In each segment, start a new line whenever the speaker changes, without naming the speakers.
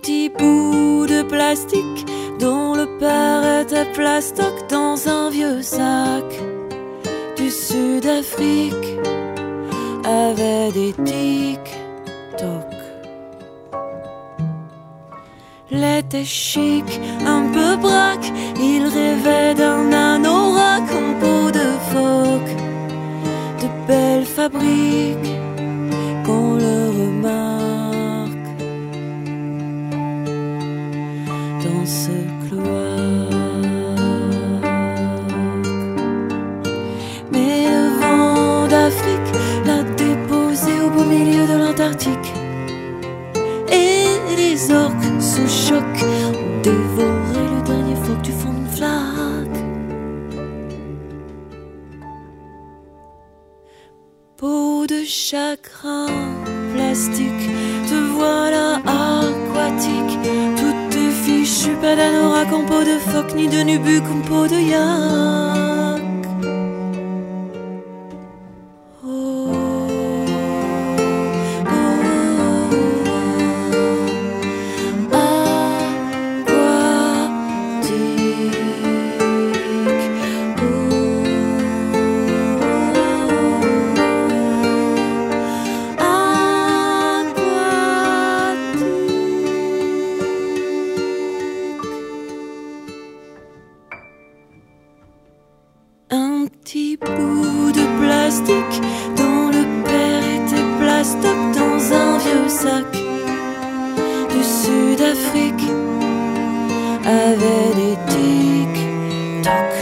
petit bout de plastique dont le père était plastoc dans un vieux sac du Sud-Afrique avait des tic-toc. L'été chic, un peu braque, il rêvait d'un anorak en peau de phoque, de belles fabriques qu'on le remarque dans ce cloaque. Mais le vent d'Afrique l'a déposé au beau milieu de l'Antarctique, et les orques sous choc ont dévoré le dernier phoque du fond d'une flaque. Peau de chagrin plastique, te voilà aquatique, tout est fichu, pas d'anorak en peau de phoque, ni de nubuck en peau de yak. Un petit bout de plastique dont le père était plastoc dans un vieux sac du Sud-Afrique avait des tic-toc.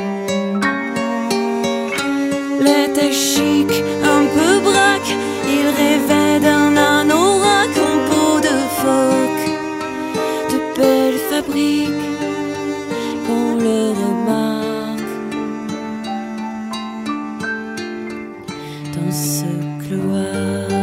L'été chic, un peu braque, il rêvait d'un anorak en peau de phoque, de belles fabriques qu'on le remarque dans ce cloaque.